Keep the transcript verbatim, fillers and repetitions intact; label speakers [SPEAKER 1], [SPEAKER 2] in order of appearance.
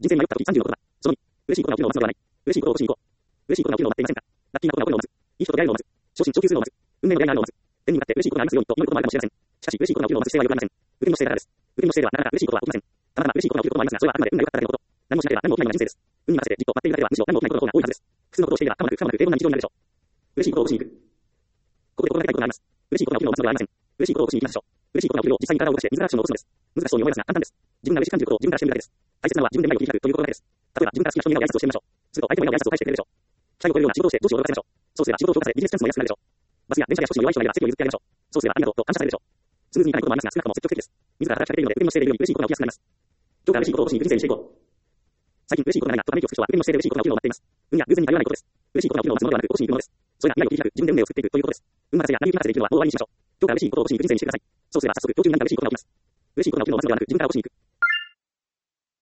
[SPEAKER 1] 人生に迷った時さんじゅうのことだ。そのに、嬉しいことが起きるのを待つのではない。嬉しいことを起こしに行こう。嬉しいことが起きるのを待っていませんか。ラッキーなことが起こるのを待つ。いい人と出会えるのを待つ。昇進昇級するのを待つ。運命の出会いがあるのを待つ。天に向かって嬉しいことがありますようにと祈ることもあるかもしれません。しかし嬉しいことが起きるのを待つ姿勢はよくありません。受け身の姿勢からです。受け身の姿勢ではなかなか嬉しいことは起きません。たまたま嬉しいことが起きることもありますが、それはあくまで運が良かっただけのこと。何もしなければ何も起きないのが人生です。運に任せてじっと待っているだけではむしろ何も起きないことの方が多いはずです。複数のことをしていれば可もなく不可もなく平凡な日常になるでしょう。嬉しいことを起こしに行く。ここで心がけたいことがあります。嬉しいことが起きるのを待つのではありません。嬉しいことを起こしに行きましょう。嬉しいことが起きるを実際に体を動かして自らアクションを起こすのです。難しそうに思いますが簡単です。自分が嬉しく感じることを自分からしてみるだけです。大切なのは自分で前を切り開くという心がけです。例えば自分から好きな人に目を挨拶をしてみましょう。すると相手も目を挨拶を返してくれるでしょう。期待を超えるような仕事をして上司を驚かせましょう。そうすれば仕事を動かせビジネスチャンスも安くなるでしょう。バスや電車や少しの弱い人がいれば席を譲ってあげましょう。そうすればありがとうと感謝されるでしょう。スムーズにいかないこともありますが少なくとも積極的です。自ら働きかけているので受け身の姿勢でいるより嬉しいことが起きやすくなります。今日から嬉しいことを起こしに行く人生にしていこう。最近嬉しいことがないなとため息をつく人は受け身の姿勢で嬉しいことが起きるのを待っています。運や偶然に頼らないことです。嬉しいことが起きるのを待つのではなく起こしに行くものです。それが未来を切り開く自分で運命を作っていくということです。運任せや何気任せで生きるのはもう終わりにしましょう。今日から嬉しいことを起こしに行く人生にしてください。そうすれば早速今日中に何か嬉しいことが起きます。嬉しいことが起きるのを待つのではなく自分から起こしに行く。